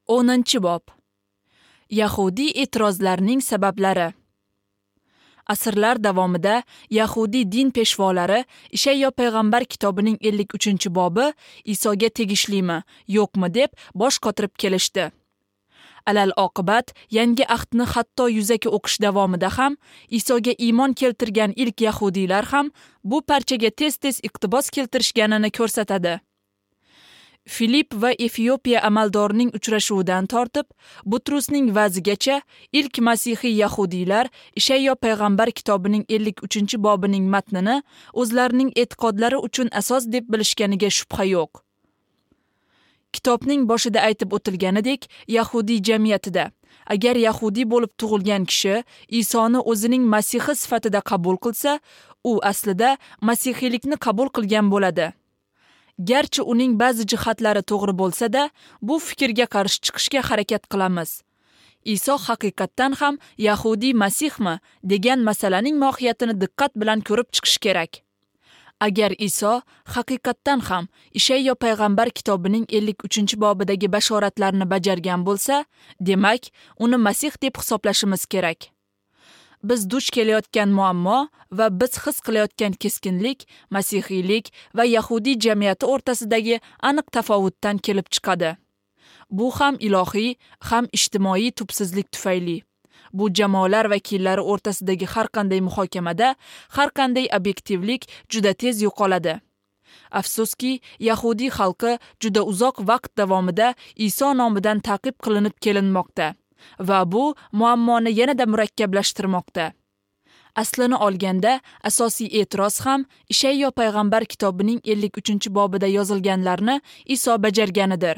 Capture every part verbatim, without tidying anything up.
o'ninchi bob. Yahudiy e'tirozlarining sabablari. Asrlar davomida Yahudiy din peshvolari Ishayyo payg'ambar kitobining ellik uchinchi bobi Isoga tegishlimi, yo'qmi deb bosh qotirib kelishdi. Alal oqibat, yangi ahdni hatto yuzaki o'qish davomida ham Isoga iymon keltirgan ilk yahudiylar ham bu parchaga tez-tez iqtibos keltirishganini ko'rsatadi. Filip va Efiopiya amaldorining uchrashuvidan tortib, Butrusning va'zigacha ilk masihiy yahudiylar Ishayyo payg'ambar kitobining ellik uchinchi bobining matnini o'zlarining e'tiqodlari uchun asos deb bilishganiga shubha yo'q. Kitobning boshida aytib o'tilganidek, Yahudiy jamiyatida agar yahudiy bo'lib tug'ilgan kishi Isoni o'zining masihi sifatida qabul qilsa, u aslida masihiylikni qabul qilgan bo'ladi. Garchi uning ba'zi jihatlari to'g'ri bo'lsa-da, bu fikrga qarshi chiqishga harakat qilamiz. Iso haqiqatdan ham Yahudiy masihmi degan masalaning mohiyatini diqqat bilan ko'rib chiqish kerak. Agar Iso haqiqatdan ham Ishayyo payg'ambar kitobining ellik uchinchi bobidagi bashoratlarni bajargan bo'lsa, demak, uni masih deb hisoblashimiz kerak. Biz duch kelayotgan muammo va biz his qilayotgan keskinlik, masihiylik va yahudiy jamiyati o'rtasidagi aniq tafovutdan kelib chiqadi. Bu ham ilohiy, ham ijtimoiy tubsizlik tufayli. Bu jamoalar vakillari o'rtasidagi har qanday muhokamada, har qanday obyektivlik juda tez yo'qoladi. Afsuski, yahudiy xalqi juda uzoq vaqt davomida Iso nomidan ta'qib qilinib kelinmoqda. Va bu muammoni yanada murakkablashtirmoqda. Aslini olganda, asosiy e'tiroz ham Ishayyo payg'ambar kitobining ellik uchinchi bobida yozilganlarni Iso bajarganidir.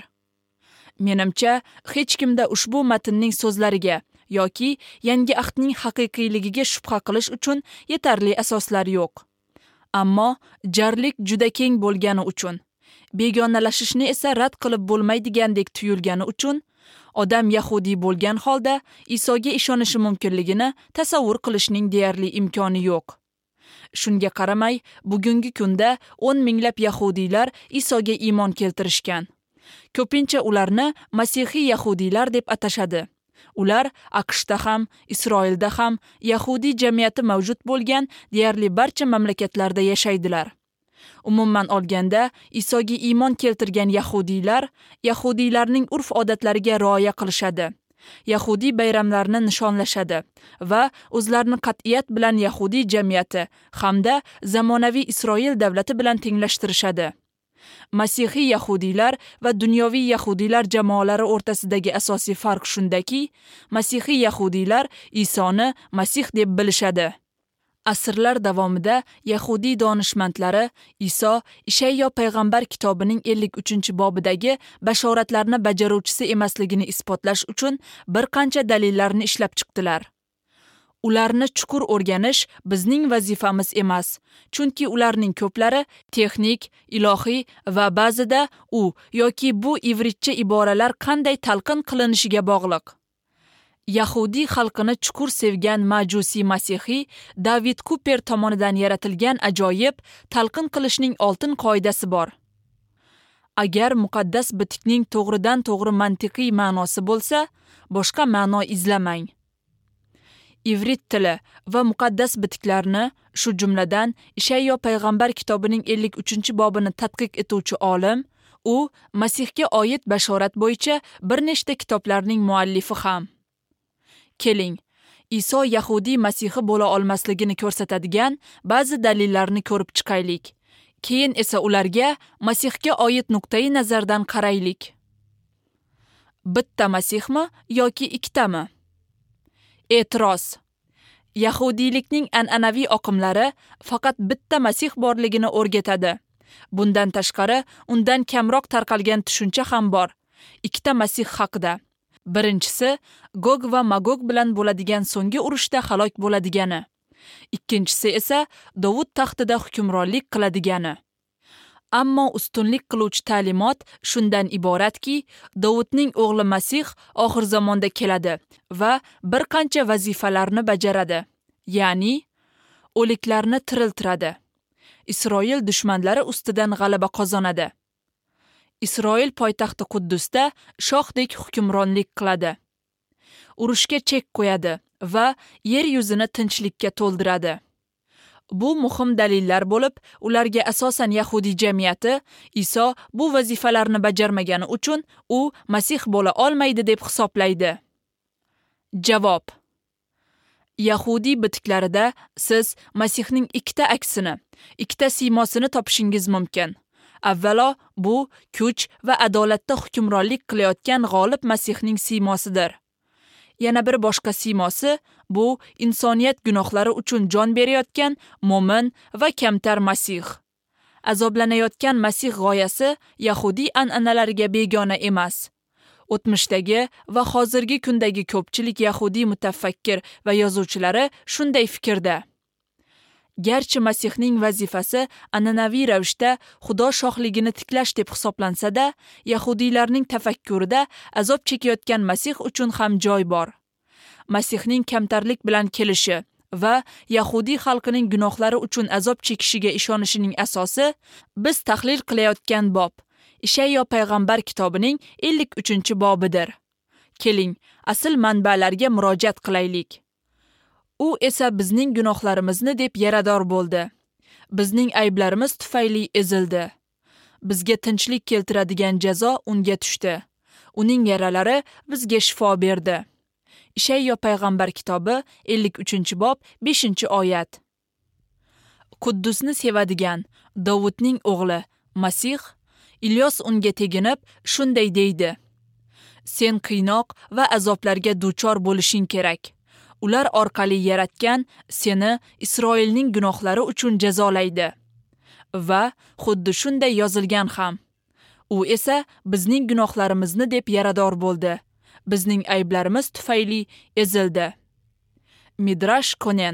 Menimcha, hech kimda ushbu matnning so'zlariga yoki yangi ahdning haqiqiyligiga shubha qilish uchun yetarli asoslar yo'q. Ammo jarlik juda keng bo'lgani uchun, begonalashishni esa rad qilib bo'lmaydigandek tuyulgani uchun odam yahudiy bo'lgan holda Isoga ishonishi mumkinligini tasavvur qilishning deyarli imkoni yo'q. Shunga qaramay, bugungi kunda o'n minglab yahudiylar Isoga iymon keltirishgan. Ko'pincha ularni masihiy yahudiylar deb atashadi. Ular AQShda ham, Isroilda ham yahudiy jamiyati mavjud bo'lgan deyarli barcha mamlakatlarda yashaydilar. Umuman olganda, Isoga iymon keltirgan yahudiylar yahudiylarning urf-odatlariga rioya qilishadi. Yahudiy bayramlarini nishonlashadi va o'zlarini qat'iyat bilan yahudiy jamiyati hamda zamonaviy Isroil davlati bilan tenglashtirishadi. Masihiy yahudiylar va dunyoviy yahudiylar jamoalari o'rtasidagi asosiy farq shundaki, masihiy yahudiylar Isoni masih deb bilishadi. Asrlar davomida yahudiy donishmandlari Iso Ishayyo payg'ambar kitobining ellik uchinchi bobidagi bashoratlarni bajaruvchisi emasligini isbotlash uchun bir qancha dalillarni ishlab chiqdilar. Ularni chuqur o'rganish bizning vazifamiz emas, chunki ularning ko'plari texnik, ilohiy va ba'zida u yoki bu ivritcha iboralar qanday talqin qilinishiga bog'liq. Yahudiy xalqini chuqur sevgan majusiy masihiy David Kuper tomonidan yaratilgan ajoyib talqin qilishning oltin qoidasi bor. Agar muqaddas bitikning to'g'ridan to'g'ri mantiqiy ma'nosi bo'lsa, boshqa ma'no izlamang. Ivrit tili va muqaddas bitiklarni, shu jumladan Ishayyo payg'ambar kitobining ellik uchinchi bobini tadqiq etuvchi olim, u Masihga oid bashorat bo'yicha bir nechta kitoblarning muallifi ham. Keling, Iso yahudiy masihi bo'la olmasligini ko'rsatadigan ba'zi dalillarni ko'rib chiqaylik. Keyin esa ularga Masihga oid nuqtai nazardan qaraylik. Bitta masihmi yoki ikkitami? E'tiroz. Yahudiylikning an'anaviy oqimlari faqat bitta masih borligini o'rgatadi. Bundan tashqari, undan kamroq tarqalgan tushuncha ham bor. Ikkita masih haqida. Birinchisi, Gog va Magog bilan bo'ladigan so'nggi urushda halok bo'ladigani. Ikkinchisi esa Dovud taxtida hukmronlik qiladigani. Ammo ustunlik qiluvchi ta'limot shundan iboratki, Dovudning o'g'li Masih oxir zamonda keladi va bir qancha vazifalarni bajaradi. Ya'ni, o'liklarni tiriltiradi. Isroil dushmanlari ustidan g'alaba qozonadi. Isroil poytaxti Quddusda shohdek hukmronlik qiladi. Urushga chek qo'yadi va yer yuzini tinchlikka to'ldiradi. Bu muhim dalillar bo'lib, ularga asosan Yahudiy jamiyati Iso bu vazifalarni bajarmagani uchun u Masih bo'la olmaydi deb hisoblaydi. Javob: Yahudiy bitiklarida siz Masihning ikkita aksini, ikkita siymosini topishingiz mumkin. Avvalo, bu kuch va adolatda hukmronlik qilayotgan g'olib Masihning siymosidir. Yana bir boshqa siymosi bu insoniyat gunohlari uchun jon berayotgan mo'min va kamtar Masih. Azoblanayotgan Masih g'oyasi Yahudiy an'analariga begona emas. O'tmishdagi va hozirgi kundagi ko'pchilik Yahudiy mutafakkir va yozuvchilari shunday fikrda. Garchi Masihning vazifasi an'anaviy ravishda Xudo shohligini tiklash deb hisoblansa-da, Yahudiylarning tafakkurida azob chekayotgan Masih uchun ham joy bor. Masihning kamtarlik bilan kelishi va Yahudiy xalqining gunohlari uchun azob chekishiga ishonishining asosi biz tahlil qilayotgan bob, Ishayyo payg'ambar kitobining ellik uchinchi bobidir. Keling, asl manbalarga murojaat qilaylik. U esa bizning gunohlarimizni deb yarador bo'ldi. Bizning ayblarimiz tufayli ezildi. Bizga tinchlik keltiradigan jazo unga tushdi. Uning yaralari bizga shifo berdi. Ishayyo payg'ambar kitobi ellik uchinchi bob beshinchi oyat. Quddusni sevadigan Davudning o'g'li Masih Ilyos unga teginib shunday deydi: Sen qiynoq va azoblarga duchor bo'lishing kerak. Ular orqali yaratgan seni Isroilning gunohlari uchun jazolaydi. Va xuddi shunday yozilgan ham. U esa bizning gunohlarimizni deb yarador bo'ldi. Bizning ayblarimiz tufayli ezildi. Midrash Konen.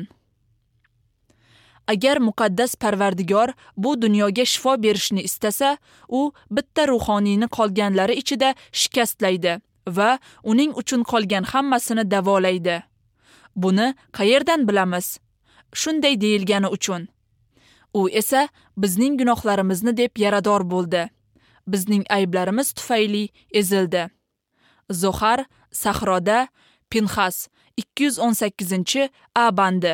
Agar muqaddas Parvardigor bu dunyoga shifo berishni istasa, u bitta ruhoniyni qolganlari ichida shikastlaydi va uning uchun qolgan hammasini davolaydi. Buni qayerdan bilamiz? Shunday deyilgani uchun. U esa bizning gunohlarimizni deb yarador bo'ldi. Bizning ayblarimiz tufayli ezildi. Zohar Sahroda Pinxas ikki yuz o'n sakkizinchi a bandi.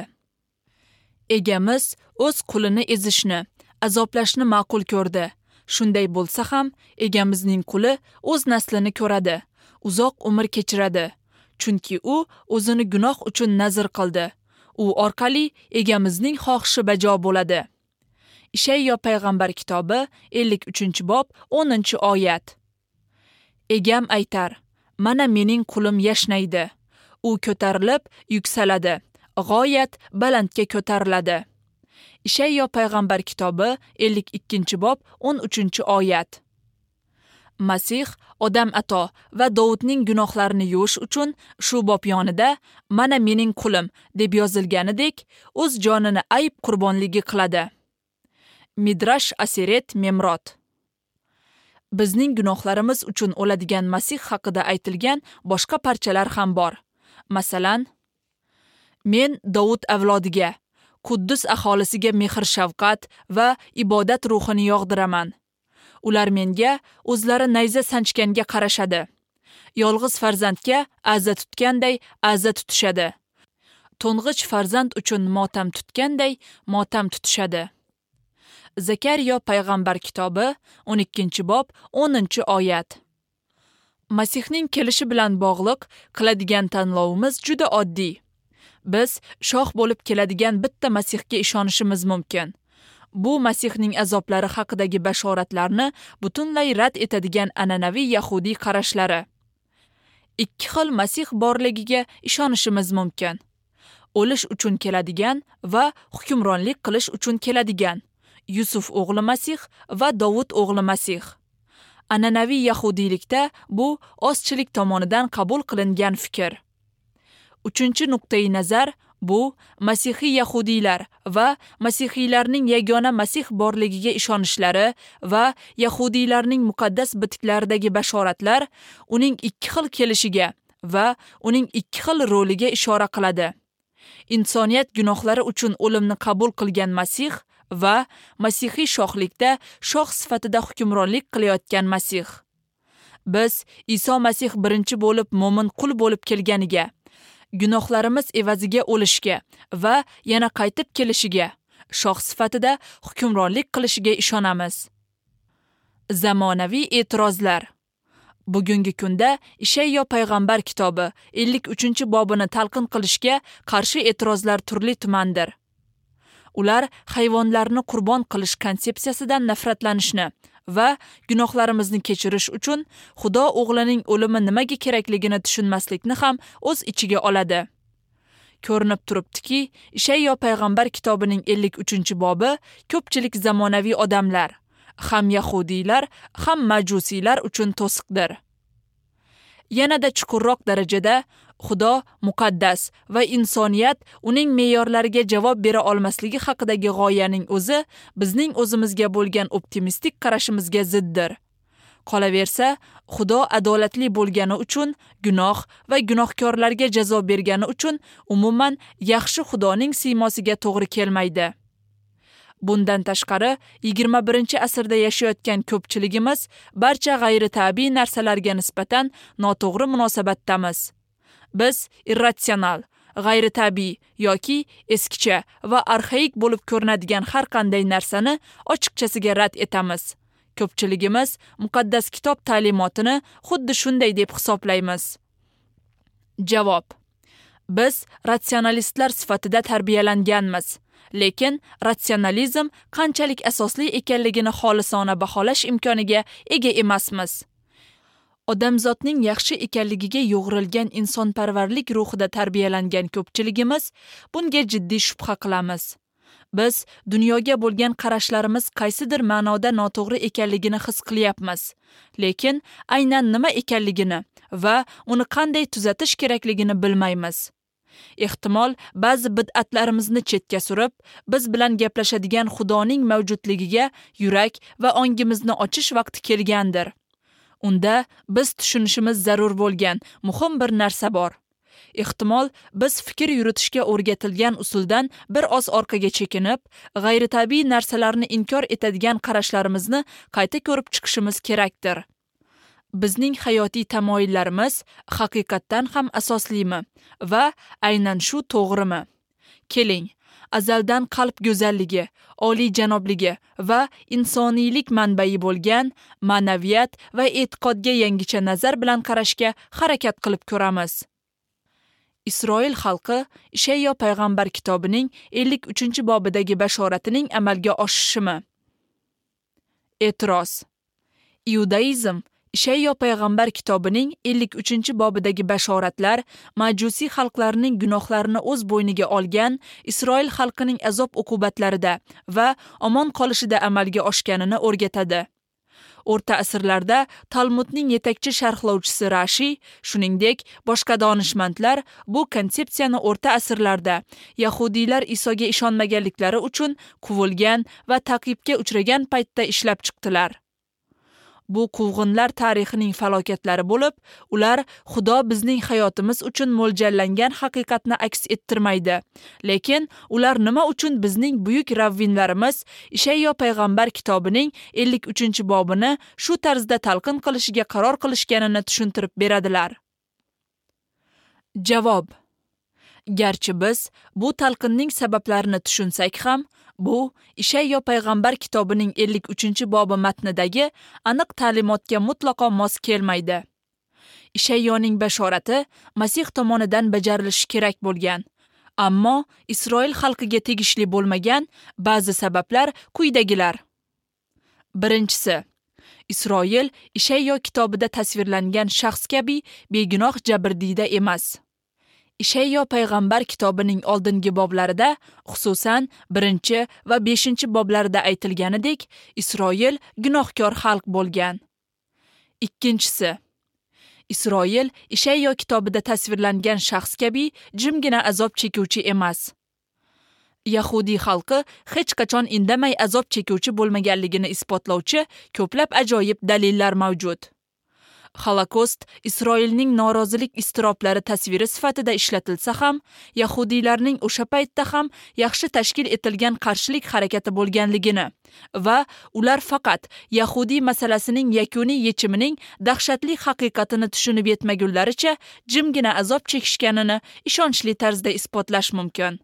Egamiz o'z qulini ezishni, azoblashni ma'qul ko'rdi. Shunday bo'lsa ham, egamizning quli o'z naslini ko'radi, uzoq umr kechiradi. Chunki u o'zini gunoh uchun nazr qildi. U orqali egamizning xohishi bajo bo'ladi. Ishayyo payg'ambar kitobi ellik uchinchi bob o'ninchi oyat. Egam aytar: Mana mening qulim yashnaydi. U ko'tarilib yuksaladi, g'oyat balandga ko'tariladi. Ishayyo payg'ambar kitobi ellik ikkinchi bob o'n uchinchi oyat. Masih odam ato va Davudning gunohlarini yuvish uchun shu bob yonida mana mening qulim deb yozilganidek o'z jonini ayb qurbonligi qiladi. Midrash Aseret Memrot. Bizning gunohlarimiz uchun o'ladigan Masih haqida aytilgan boshqa parchalar ham bor. Masalan, men Davud avlodiga, Quddus aholisiga mehr shafqat va ibodat ruhini yog'diraman. Ular menga o'zlari nayza sanchganga qarashadi. Yolg'iz farzandga aza tutganday aza tutishadi. To'ng'ich farzand uchun motam tutganday motam tutishadi. Zakariya payg'ambar kitobi o'n ikkinchi bob o'ninchi oyat. Masihning kelishi bilan bog'liq qiladigan tanlovimiz juda oddiy. Biz shoh bo'lib keladigan bitta Masihga ishonishimiz mumkin. Bu Masihning azoblari haqidagi bashoratlarni butunlay rad etadigan an'anaviy Yahudiy qarashlari. Ikki xil Masih borligiga ishonishimiz mumkin. O'lish uchun keladigan va hukmronlik qilish uchun keladigan Yusuf o'g'li Masih va Davud o'g'li Masih. An'anaviy yahudiylikda bu ozchilik tomonidan qabul qilingan fikr. Uchinchi nuqtai nazar bu Masihiy yahudiylar va masihiylarning yagona Masih borligiga ishonishlari va yahudiylarning muqaddas bitiklaridagi bashoratlar uning ikki xil kelishiga va uning ikki xil roliga ishora qiladi. Insoniyat gunohlari uchun o'limni qabul qilgan Masih va masihiy shohlikda shoh sifatida hukmronlik qilayotgan Masih. Biz Iso Masih birinchi bo'lib mo'min qul bo'lib kelganiga, gunohlarimiz evaziga o'lishga va yana qaytib kelishiga, shoh sifatida hukmronlik qilishiga ishonamiz. Zamonaviy e'tirozlar. Bugungi kunda Ishayyo payg'ambar kitobi ellik uchinchi bobini talqin qilishga qarshi e'tirozlar turli tumandir. Ular hayvonlarni qurbon qilish konsepsiyasidan nafratlanishni va gunohlarimizni kechirish uchun Xudo o'g'lining o'limi nimaga kerakligini tushunmaslikni ham o'z ichiga oladi. Ko'rinib turibdiki, Ishayyo payg'ambar kitobining ellik uchinchi bobi ko'pchilik zamonaviy odamlar, ham yahudiylar, ham majusiylar uchun to'siqdir. Yanada chuqurroq darajada Xudo muqaddas va insoniyat uning me'yorlariga javob bera olmasligi haqidagi g'oyaning o'zi bizning o'zimizga bo'lgan optimistik qarashimizga ziddir. Qolaversa, Xudo adolatli bo'lgani uchun gunoh va gunohkorlarga jazo bergani uchun umuman yaxshi Xudoning siymosiga to'g'ri kelmaydi. Bundan tashqari, yigirma birinchi asrda yashayotgan ko'pchiligimiz barcha g'ayri-tabiiy narsalarga nisbatan noto'g'ri munosabatdamiz. Biz irratsional, g'ayri-tabiiy yoki eskicha va arxaik bo'lib ko'rinadigan har qanday narsani ochiqchasiga rad etamiz. Ko'pchiligimiz muqaddas kitob ta'limotini xuddi shunday deb hisoblaymiz. Javob: biz ratsionalistlar sifatida tarbiyalanganmiz. Lekin ratsionalizm qanchalik asosli ekanligini xolisona baholash imkoniga ega emasmiz. Odamzodning yaxshi ekanligiga yo'g'rilgan insonparvarlik ruhida tarbiyalangan ko'pchiligimiz bunga jiddiy shubha qilamiz. Biz dunyoga bo'lgan qarashlarimiz qaysidir ma'noda noto'g'ri ekanligini his qilyapmiz. Lekin aynan nima ekanligini va uni qanday tuzatish kerakligini bilmaymiz. Ehtimol ba'zi bid'atlarimizni chetga surib, biz bilan gaplashadigan Xudoning mavjudligiga yurak va ongimizni ochish vaqti kelgandir. Unda biz tushunishimiz zarur bo'lgan muhim bir narsa bor. Ehtimol biz fikr yuritishga o'rgatilgan usuldan bir oz orqaga chekinib, g'ayritabiiy narsalarni inkor etadigan qarashlarimizni qayta ko'rib chiqishimiz kerakdir. Bizning hayotiy tamoyillarimiz haqiqatdan ham asoslimi va aynan shu to'g'rimi? Keling, azaldan qalb go'zalligi, oliy janobligi va insoniylik manbai bo'lgan ma'naviyat va e'tiqodga yangicha nazar bilan qarashga harakat qilib ko'ramiz. Isroil xalqi Ishayyo payg'ambar kitobining ellik uchinchi bobidagi bashoratining amalga oshishimi? E'tiroz. Iudaizm Ishayyo payg'ambar kitobining ellik uchinchi bobidagi bashoratlar majusiy xalqlarning gunohlarini o'z bo'yniga olgan Isroil xalqining azob uqubatlarida va omon qolishida amalga oshganini o'rgatadi. O'rta asrlarda Talmudning yetakchi sharhlovchisi Rashi, shuningdek boshqa donishmandlar bu konsepsiyani o'rta asrlarda yahudiylar Isoga ishonmaganliklari uchun quvilgan va ta'qibga uchragan paytda ishlab chiqdilar. Bu quvg'inlar tarixining falokatlari bo'lib, ular Xudo bizning hayotimiz uchun mo'ljallangan haqiqatni aks ettirmaydi. Lekin ular nima uchun bizning buyuk ravvinlarimiz Ishayyo payg'ambar kitobining ellik uchinchi bobini shu tarzda talqin qilishiga qaror qilishganini tushuntirib beradilar. Javob: garchi biz bu talqinning sabablarini tushunsak ham, bu Ishayyo payg'ambar kitobining ellik uchinchi bobi matnidagi aniq ta'limotga mutlaqo mos kelmaydi. Ishayyoning bashorati Masih tomonidan bajarilishi kerak bo'lgan, ammo Isroil xalqiga tegishli bo'lmagan ba'zi sabablar quyidagilar. Birinchisi, Isroil Ishayyo kitobida tasvirlangan shaxs kabi begunoh jabrdiyda emas. Ishayyo payg'ambar kitobining oldingi boblarida, xususan birinchi va beshinchi boblarida aytilganidek, Isroil gunohkor xalq bo'lgan. Ikkinchisi, Isroil Ishayyo kitobida tasvirlangan shaxs kabi jimgina azob chekuvchi emas. Yahudiy xalqi hech qachon indamay azob chekuvchi bo'lmaganligini isbotlovchi ko'plab ajoyib dalillar mavjud. Holokost Isroilning norozilik iztiroblari tasviri sifatida ishlatilsa ham, yahudiylarning o'sha paytda ham yaxshi tashkil etilgan qarshilik harakati bo'lganligini va ular faqat yahudiy masalasining yakuniy yechimining dahshatli haqiqatini tushunib yetmagunlaricha jimgina azob chekishganini ishonchli tarzda isbotlash mumkin.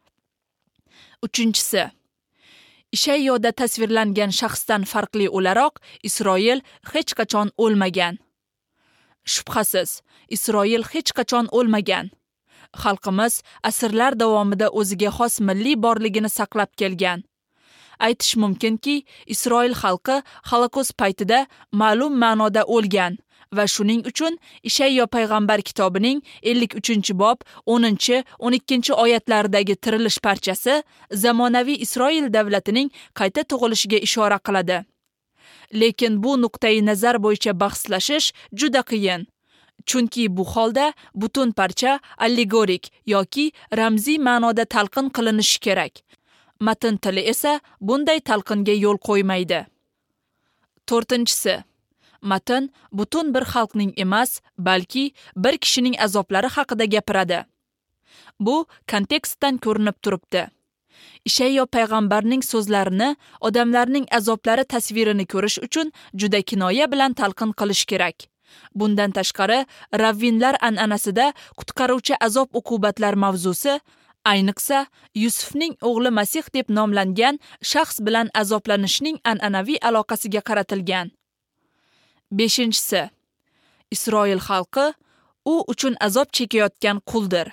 Uchinchisi, Ishayyoda tasvirlangan shaxsdan farqli o'laroq Isroil hech qachon o'lmagan. Shubhasiz, Isroil hech qachon o'lmagan. Xalqimiz asrlar davomida o'ziga xos milliy borligini saqlab kelgan. Aytish mumkinki, Isroil xalqi Holokost paytida ma'lum ma'noda o'lgan va shuning uchun Ishayyo payg'ambar kitobining ellik uchinchi bob o'ninchi o'n ikkinchi oyatlaridagi tirilish parchasi zamonaviy Isroil davlatining qayta tug'ilishiga ishora qiladi. Lekin bu nuqtai nazar bo'yicha bahslashish juda qiyin. Chunki bu holda butun parcha allegorik yoki ramziy ma'noda talqin qilinishi kerak. Matn tili esa bunday talqinga yo'l qo'ymaydi. To'rtinchisi, matn butun bir xalqning emas, balki bir kishining azoblari haqida gapiradi. Bu kontekstdan ko'rinib turibdi. Ishayyo payg'ambarning so'zlarini odamlarning azoblari tasvirini ko'rish uchun juda kinoya bilan talqin qilish kerak. Bundan tashqari, ravvinlar an'anasida qutqaruvchi azob uqubatlar mavzusi, ayniqsa Yusufning o'g'li Masih deb nomlangan shaxs bilan azoblanishning an'anaviy aloqasiga qaratilgan. Beshinchisi, Isroil xalqi u uchun azob chekayotgan quldir.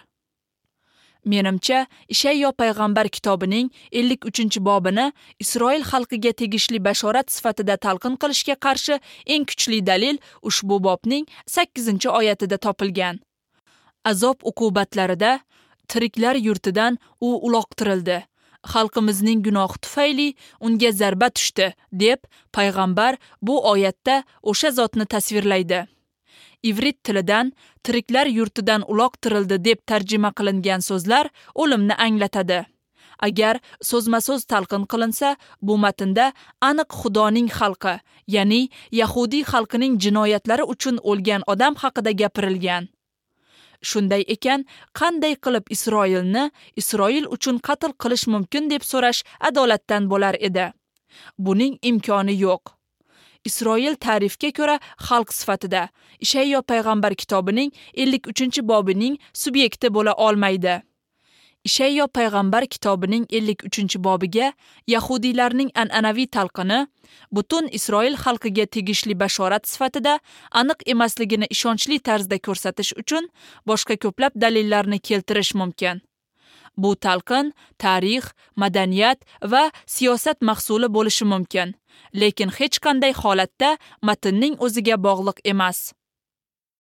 Menimcha, Ishayyo payg'ambar kitobining ellik uchinchi bobini Isroil xalqiga tegishli bashorat sifatida talqin qilishga qarshi eng kuchli dalil ushbu bobning sakkizinchi oyatida topilgan. Azob uqubatlarida tiriklar yurtidan u uloqtirildi. Xalqimizning gunohi tufayli unga zarba tushdi, deb payg'ambar bu oyatda o'sha zotni tasvirlaydi. Ivrit tilidan tiriklar yurtidan uloqtirildi deb tarjima qilingan so'zlar o'limni anglatadi. Agar so'zma-so'z talqin qilinsa, bu matnda aniq Xudoning xalqi, ya'ni Yahudiy xalqining jinoyatlari uchun o'lgan odam haqida gapirilgan. Shunday ekan, qanday qilib Isroilni Isroil uchun qatl qilish mumkin deb so'rash adolatdan bo'lar edi. Buning imkoni yo'q. Isroil ta'rifga ko'ra xalq sifatida Ishayyo payg'ambar kitobining ellik uchinchi bobining subyekti bo'la olmaydi. Ishayyo payg'ambar kitobining ellik uchinchi bobiga yahudiylarning an'anaviy talqini butun Isroil xalqiga tegishli bashorat sifatida aniq emasligini ishonchli tarzda ko'rsatish uchun boshqa ko'plab dalillarni keltirish mumkin. Bu talqin tarix, madaniyat va siyosat mahsuli bo'lishi mumkin, lekin hech qanday holatda matnning o'ziga bog'liq emas.